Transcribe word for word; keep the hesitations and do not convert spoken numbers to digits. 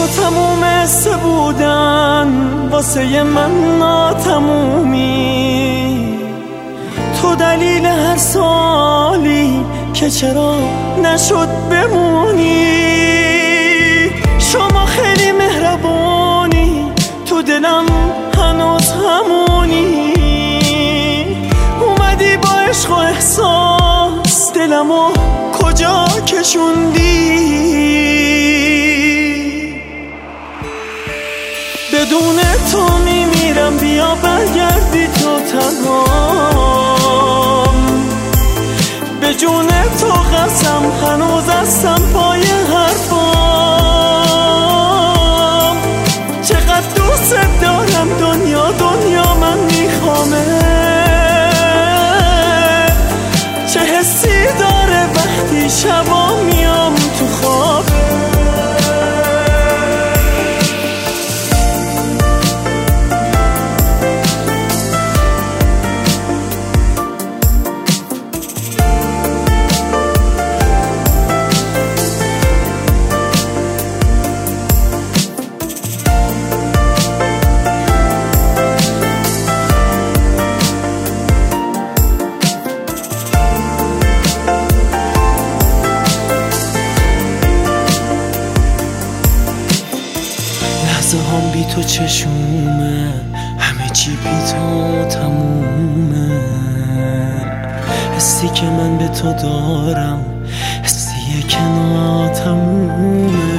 تموم حس بودن واسه من ناتمومی، تو دلیل هر سالی که چرا نشد بمونی. شما خیلی مهربانی، تو دلم هنوز همونی. اومدی با عشق و احساس دلمو کجا کشوندی. بدون تو میمیرم، بیا برگردی تو تنهام. به جون تو قسم هنوز هستم پای حرفام. چقدر دوست دارم، دنیا دنیا من میخوامه. چه حسی داره وقتی شبا میام تو خوابه. لحظه هم بی تو چشومه، همه چی بی تو تمومه. حسی که من به تو دارم حسیه که ناتمومه.